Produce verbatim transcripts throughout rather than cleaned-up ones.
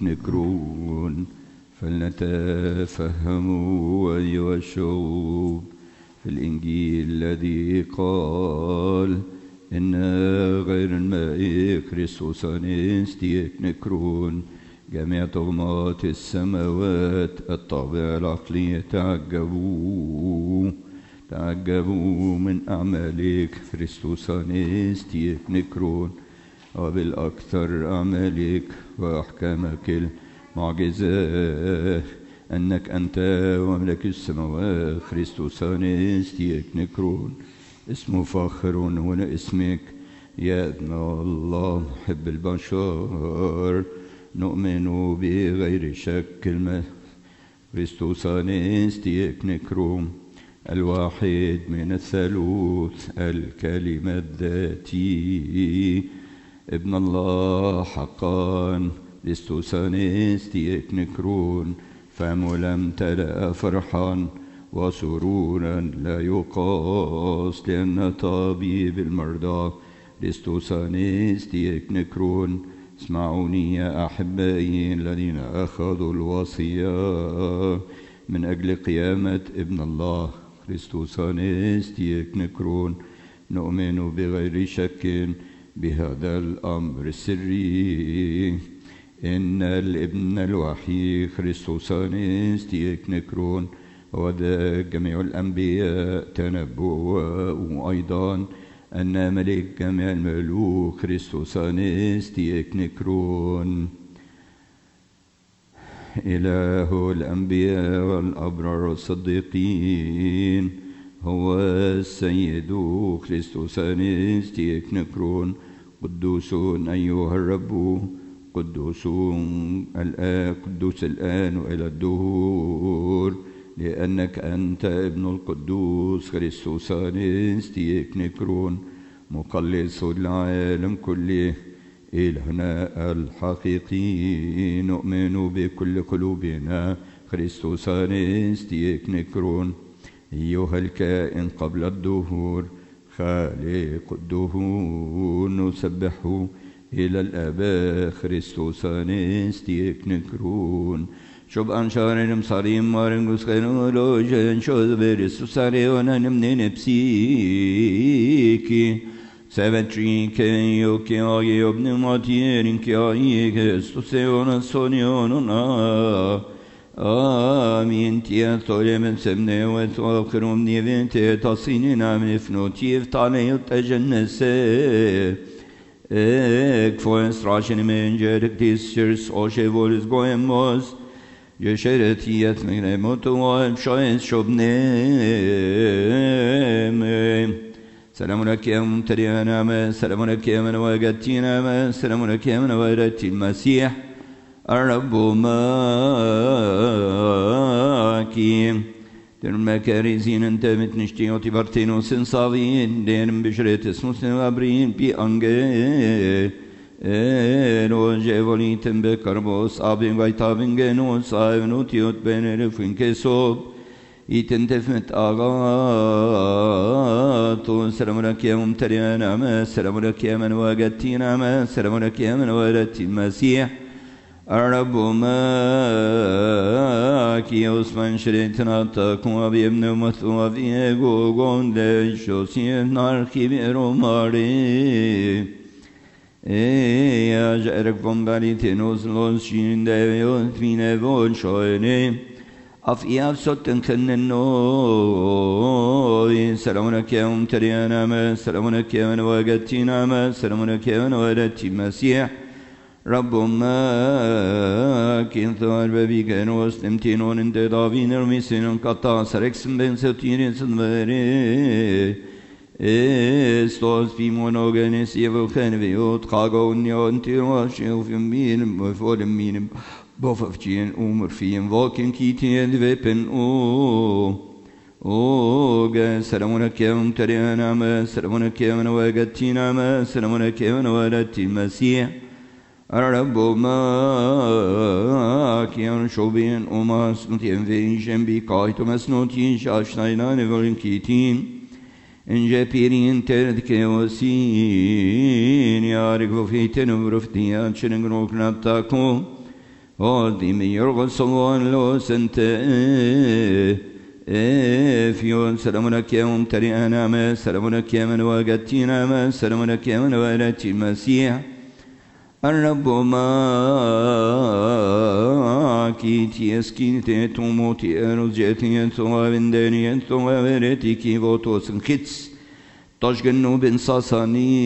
نكرون. فلنتفهم أيها الشعوب في الإنجيل الذي قال إن غير الماء كريستوس أنستيك نكرون. جميع طغمات السماوات الطابع العقلي تعجبوا تعجبوا من أعمالك كريستوس أنستيك نكرون، وبالأكثر أعمالك وأحكامك المعجزات أنك أنت وملك السماوات كريستوس أنستيك نكرون. اسمه فاخر هنا اسمك يا ابن الله محب البشر. نؤمن بغير شك كريستوس أنستيك نكرون، الواحد من الثالوث الكلمة الذاتي ابن الله حقا كريستوس أنستيك نكرون. فملم تلأ فرحا وسرورا لا يقاس لأن طبيب المرضى كريستوس أنستيك نكرون. اسمعوني يا أحبائي الذين أخذوا الوصية من أجل قيامة ابن الله كريستوس أنستيك نكرون. نؤمن بغير شك بهذا الأمر السري إن الابن الوحيد كريستوس أنستيك نكرون، وذا جميع الأنبياء تنبؤوا أيضا أن ملك جميع الملوك كريستوس أنستيك نكرون. إله الأنبياء والأبرار الصديقين هو السيد كريستوس أنستيك نكرون. قدوس أيها الرب، قدوس الآن قدوس الآن وإلى الدهور، لأنك أنت ابن القدوس كريستوس أنستيك نكرون. مخلص العالم كله إلهنا الحقيقي، نؤمن بكل قلوبنا كريستوس أنستيك نكرون. أيها الكائن قبل الدهور خالق الدهور، نسبحه إلى الآباء كريستوس أنستيك نكرون. شوب أنشارن مصاريم مارنغوس خيرولو جن شوز بيرستوس أريونا نمنين بسيكي سبتري كي يوكي آي يبن ماتيرين كي آي كريستوس يونا سونيوننا. آمين تيا طولي من سمني وتوخرهم نيفين تي تصينينا من فنوتيف طالي يتجنسي Ek for instruction in Jeric teachers or she was going was Yesheret yet me moto and shoyin shobne Salamunakim Tariana Salamunakim and Wagatina Salamunakim and Wagatin Masih Arabuma المكارزين انت متنشتي وتبرتين وسنصابين دين بشريت اسمسن وابرين بي انجي وجيولي تنبه كربوس آبين غيطابين جنوس آبين وتيوت بين رفين كسوب يتنتفمت آغاتو سلام لك يا ممتلئ نعمة سلام لك يا من واجدتي نعمة سلام لك يا من ولدت المسيح الرب معك يا عثمان شريتنا تقوى بابن مثوى في غوغون لشوسي ناركي بروماري يا جارك فمبالي تنوز لوز شين داويوت فينا فول شويني أفياف ستن كننو سلام لك يا ممتلئ نعمة سلام لك يا من وجدتي نعمة سلام لك يا من ولدت المسيح رب ما كنثار ببيك نوست امتنون انت دافين رميسين قطع سركسن بين ستيرين سنبري استوز في مونوغنس يفوخن فيوت قاقون يونتي روشي وفين بين وفولم بين بوففتين امر فين واكن كيتين دفن او او سلامونك يا ممتلئ نعمة سلامونك يا من وجدتي نعمة سلامونك يا من ولدت المسيح الرب معك يا شوبين وماس نتين في جنبي كايت مسنوتين شاشناينا نفرين كيتين إن جابيرين تردك وسين يا رجل في تنبرفتيان شنغروك نبتاكو هودي من يرغس الله سنت فيون سلام لك يا ممتلئ نعمة سلام لك يا من وجدتي نعمة سلام لك يا من ولدت المسيح الرب معك تيسكين تيتوموتي أرجعتي توابندني توابرتي كيفوتوسن كيتس تشجنو بن ساساني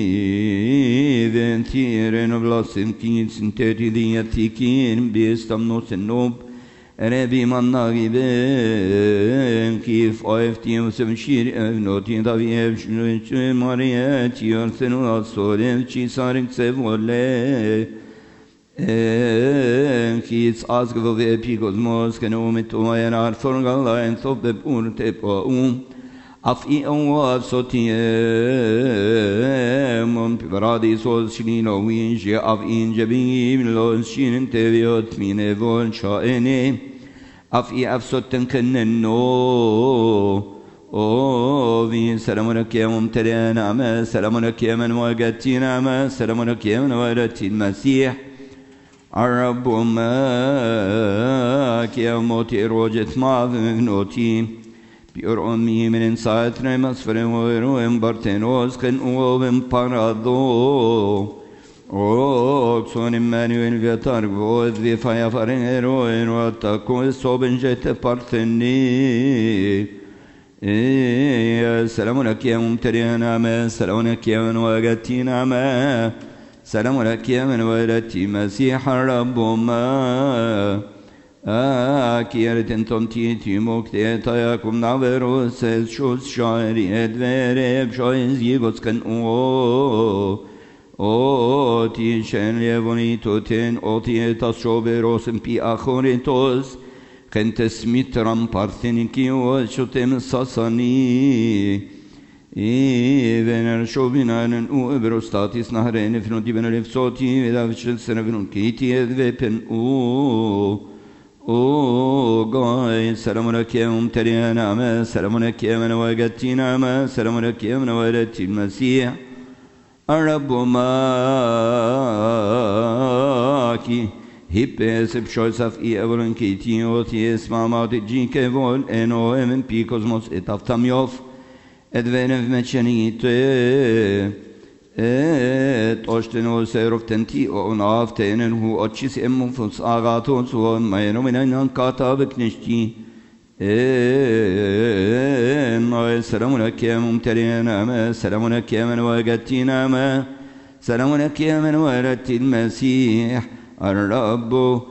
فنتيرن بلاسن كيتسن تيديتي كين بيستمنوس النوب ربي من ناغيبن كيف أفتي وسمشير أفنوتي دافي أفشنو مارياتي يرسنو أصولي شي سارك سيفولي كيس أزغو في أبيكوزموس كنومت وين أرثرغ الله إن ثوب بور تبقى أفئي أواب صوتي من برادي صوت شنين وين جي أفئين جبين لون شين تبيوت من فول شائني أفئي أفسوتن كننو أو في سلام لك يا ممتلئ نعمة سلام لك يا من وجدتي نعمة سلام لك يا من ولدت المسيح الرب معك يا موتي روجت ما فنوتي بيور أمي من ساعتنا مسفر ويروم بارتنوس كن أوبن بارادو روكسون إمانويل فيتار بود في فايا فارين روين واتاكو صوبن جت بارتني سلام لك يا ممتلئ نعمة سلام لك يا من وجدتي نعمة سلام لك يا من ولدت مسيح الرب ما أكيرتن تمتيتي مكتيتا يكم نعبروس شوز شعري أدوارب شويز يغوز كان أو أو تيشن ليفونيتو تين أو تيتا شوبروسن بي أخوريتوس كنت سميت رامبارثينيكي وشوتم ساساني إيفنر شوبينان أو إبروستاتيس نهرين فنودي بناليف صوتي ودافشل سنفنون كيتي أذبن أو أو غاي سلام لك يا ممتلئ نعمة سلام لك يا من وجدتي نعمة سلام لك يا من ولدت المسيح الرب معك هيبس بشويسف إي أولن كيتي أوتي اسمع ما تجي كفول إنو إمن بيكوزموس إتافتاميوف أدفين في متشنيت توشتنو سيروفتنتي ونافتين هو أتشيس إمو فوس آغاتون سوان ما ينومنا كاتا بكنشتي سلام لك يا ممتلئ نعمة سلام لك يا من وجدتي نعمة سلام لك يا من ولدت المسيح الرب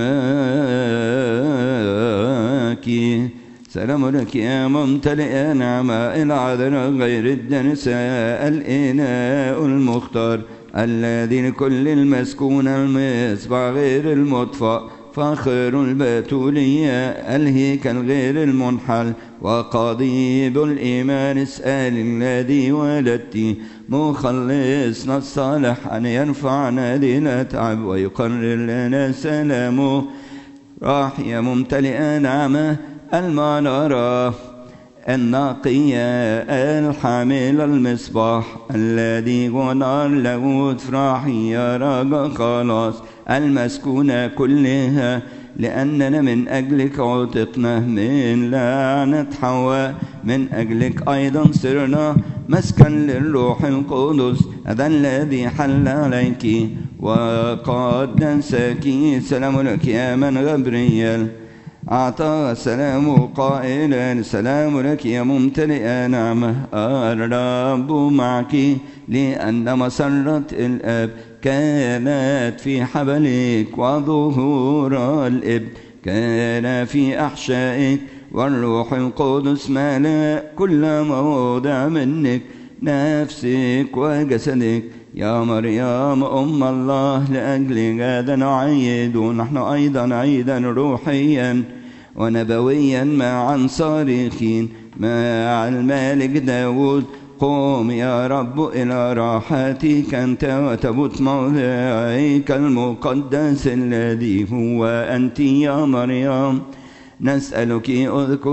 معك سلام لك يا ممتلئ نعمة العذر غير الدنس الإناء المختار الذي لكل المسكون المصباح غير المطفأ فخر البتولية الهيكل غير المنحل وقضيب الإيمان اسأل الذي ولدتي مخلصنا الصالح أن يرفعنا دين تعب ويقرر لنا سلامه راح يا ممتلئ نعمة المنارة النقية الحامل المصباح الذي ونار له تفرح يا رجا خلاص المسكونة كلها لأننا من أجلك عتقنا من لعنة حواء من أجلك أيضا صرنا مسكن للروح القدس هذا الذي حل عليك وقد ننساك سلام لك يا من غبريل أعطى سلام قائلا سلام لك يا ممتلئ نعمة الرب معك لأن مسرة الأب كانت في حبلك وظهور الإب كان في أحشائك والروح القدس ملأ كل موضع منك نفسك وجسدك يا مريم أم الله لأجل هذا نعيد ونحن أيضا عيدا روحيا ونبويا معا صارخين مع الملك داود قوم يا رب إلى راحتك أنت وتبت موضعك المقدس الذي هو أنت يا مريم نسألك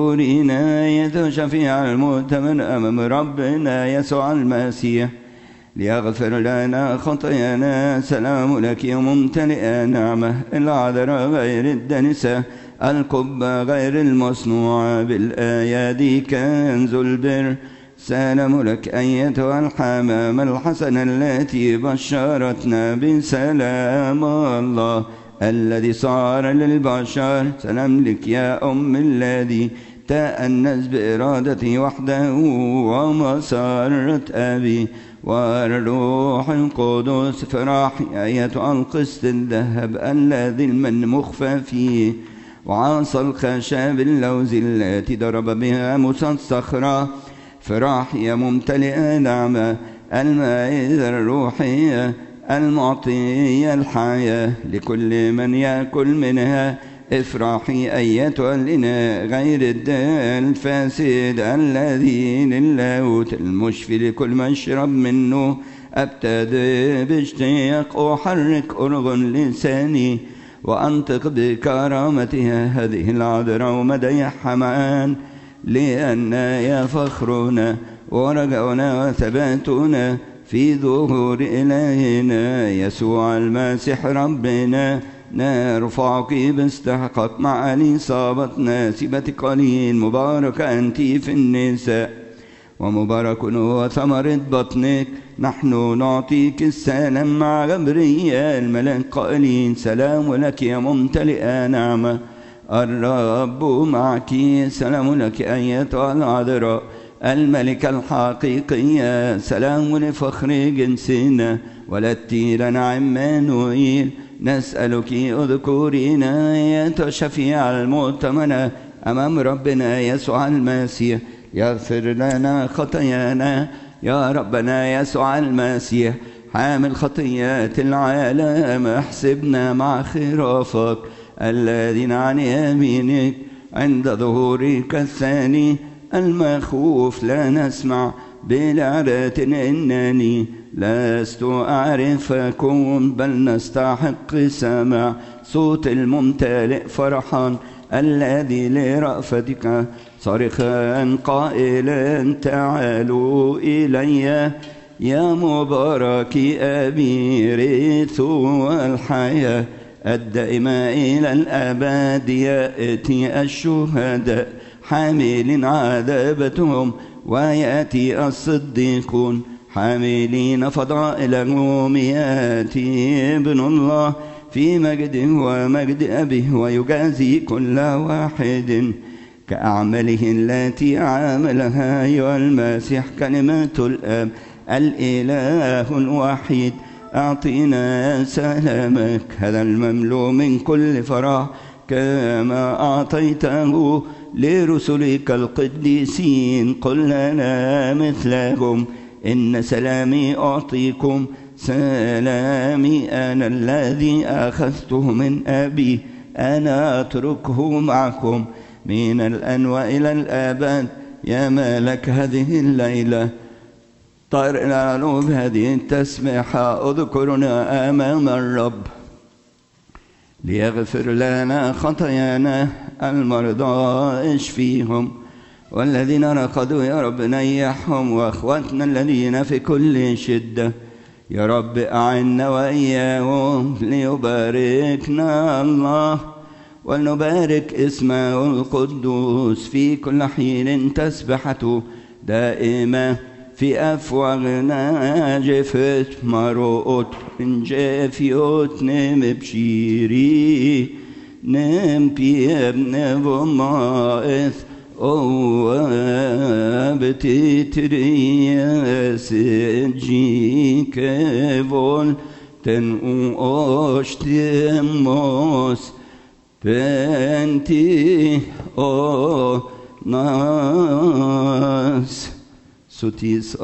اذكرينا يا شفيع المؤتمن أمام ربنا يسوع المسيح ليغفر لنا خطايانا. سلام لك يا ممتلئة نعمة، العذراء غير الدنسة، القبة غير المصنوعة بالأيادي كنز البر. سلام لك أيتها الحمامة الحسنة التي بشرتنا بسلام الله الذي صار للبشر. سلام لك يا أم الذي تأنس بإرادته وحده ومسرة أبي والروح القدس. فرحي أيتها القسط الذهب الذي المن مخفى فيه، وعصا الخشب اللوز التي ضرب بها موسى الصخرة. فرحي يا ممتلئة نعمة، المائدة الروحية المعطية الحياة لكل من يأكل منها. افرحي أيتها الإناء غير الدال الفاسد الذي لللاهوت المشفي لكل من يشرب منه. أبتدئ باشتياق أحرك أرغن لساني وأنطق بكرامتها هذه العذراء مديحها معا، لأن يا فخرنا ورجعنا وثباتنا في ظهور إلهنا يسوع المسيح ربنا. نرفعك باستحقاق مع الإصابة ناسبة قليل. مبارك أنت في النساء ومبارك هو ثمرة بطنك. نحن نعطيك السلام مع غبريال ملاك قائلين سلام لك يا ممتلئة نعمة، الرب معك. سلام لك أيتها العذراء الملكة الحقيقية. سلام لفخر جنسنا ولدتي لنا عمانوئيل. نسألك اذكرينا يا شفيع المؤتمنة أمام ربنا يسوع المسيح، يغفر لنا خطايانا. يا ربنا يسوع المسيح حامل خطيات العالم، احسبنا مع خرافك الذين عن يمينك عند ظهورك الثاني المخوف. لا نسمع بالعرات إنني لست أعرفكم، بل نستحق سماع صوت الممتلئ فرحا الذي لرأفتك صارخا قائلا تعالوا إلي يا مبارك أبي رثوا الحياة الدائمة إلى الأبد. يأتي الشهداء حاملين عذابتهم ويأتي الصديقون حاملين فضائلهم. يأتي ابن الله في مجده ومجد أبيه ويجازي كل واحد كأعماله التي عملها. أيها المسيح كلمة الآب الإله الوحيد، أعطينا سلامك هذا المملوء من كل فرح كما أعطيته لرسلك القديسين. قل لنا مثلهم إن سلامي أعطيكم، سلامي أنا الذي أخذته من أبي أنا أتركه معكم من الآن وإلى الآباد. يا مالك هذه الليلة طائر العلو بهذه التسبيحة اذكرنا أمام الرب ليغفر لنا خطايانا. المرضى اشفيهم، والذين رقدوا يا رب نيحهم، وأخواتنا الذين في كل شدة يا رب أعنا وإياهم. ليباركنا الله ولنبارك اسمه القدوس في كل حين. تسبحته دائمة في أفواهنا. جفت مروت من جافيوت نم بشيري نم بيبن بمائث أو بتتريس جيك فول تنقوش تموس بنتي أو ناس ستيس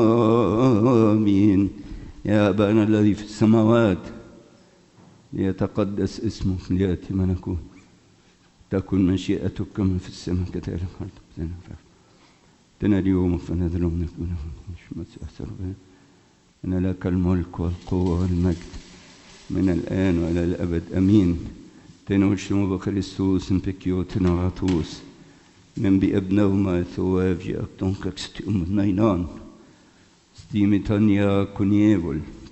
آمين. يا أبانا الذي في السماوات ليتقدس اسمك، ليأتي ملكوتك، تكن مشيئتك كما في السماء كذلك على الأرض. اتنا اليوم فنذر ونكون مش مسيح أن لك الملك والقوة والمجد من الآن وإلى الأبد أمين. تنوشم بخريستوس بكيوتنا غاطوس من بأبنه ما ثواب جاء تنكك ستيوم النينان Stimi Tanja Kunjevol.